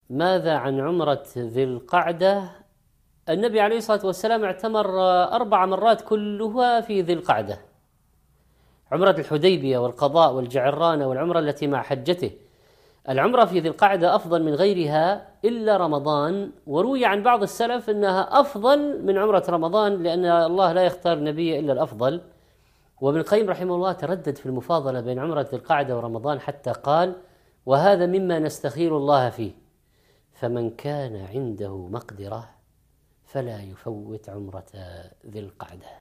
ماذا عن عمرة ذي القعدة؟ النبي عليه الصلاة والسلام اعتمر 4 مرات كلها في ذي القعدة: عمرة الحديبية والقضاء والجعرانة والعمرة التي مع حجته. العمرة في ذي القعدة أفضل من غيرها إلا رمضان، وروي عن بعض السلف أنها أفضل من عمرة رمضان، لأن الله لا يختار نبي إلا الأفضل. وابن القيم رحمه الله تردد في المفاضلة بين عمرة ذي القعدة ورمضان حتى قال: وهذا مما نستخير الله فيه، فمن كان عنده مقدرة فلا يفوت عمرة ذي القعدة.